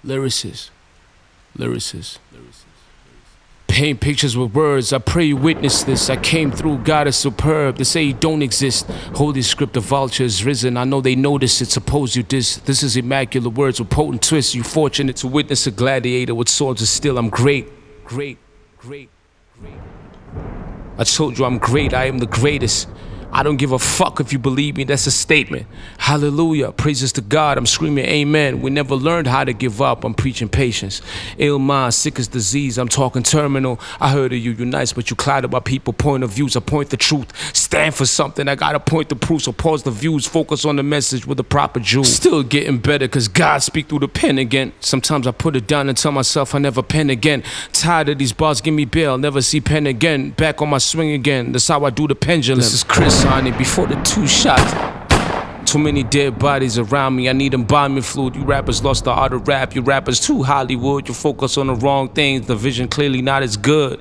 Lyricist. Paint pictures with words, I pray you witness this. I came through, God is superb. They say you don't exist. Holy script, the vulture is risen. I know they notice it, suppose you dis. This is immaculate words with potent twists. You fortunate to witness a gladiator with swords of steel. I'm great. I told you I'm great, I am the greatest. I don't give a fuck if you believe me, that's a statement. Hallelujah, praises to God, I'm screaming amen. We never learned how to give up, I'm preaching patience. Ill mind, sick as disease, I'm talking terminal. I heard of you, you're nice, but you clouded by people point of views. I point the truth, stand for something, I gotta point the proof. So pause the views, focus on the message with the proper jewel. Still getting better, cause God speak through the pen again. Sometimes I put it down and tell myself I never pen again. Tired of these bars, give me bail, never see pen again. Back on my swing again, that's how I do the pendulum. This is Chris Honey, before the 2 shots. Too many dead bodies around me, I need embalming fluid. You rappers lost the art of rap, you rappers too Hollywood. You focus on the wrong things, the vision clearly not as good.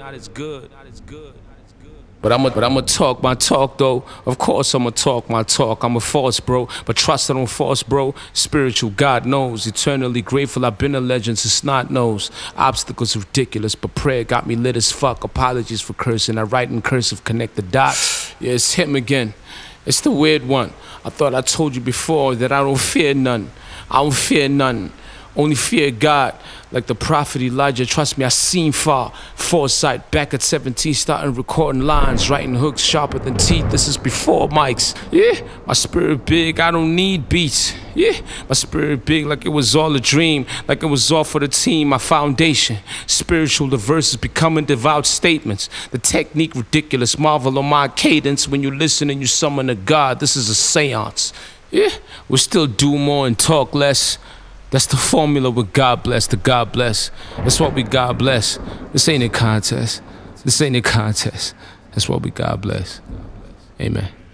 But I'ma talk my talk though. Of course I'ma talk my talk. I'm a force, bro. But trust I don't force, bro. Spiritual, God knows. Eternally grateful, I've been a legend since snot knows. Obstacles ridiculous, but prayer got me lit as fuck. Apologies for cursing. I write in cursive, connect the dots. Yeah, it's him again. It's the weird one. I thought I told you before that I don't fear none. I don't fear none. Only fear God, like the prophet Elijah. Trust me, I seen far. Foresight, back at 17, starting recording lines, writing hooks sharper than teeth. This is before mics. Yeah, my spirit big, I don't need beats. Yeah, my spirit big, like it was all a dream, like it was all for the team. My foundation, spiritual, the verses becoming devout statements. The technique ridiculous, marvel on my cadence. When you listen and you summon a God, this is a seance. Yeah, we'll still do more and talk less. That's the formula with God bless, the God bless. That's what we God bless. This ain't a contest. This ain't a contest. That's what we God bless. Amen.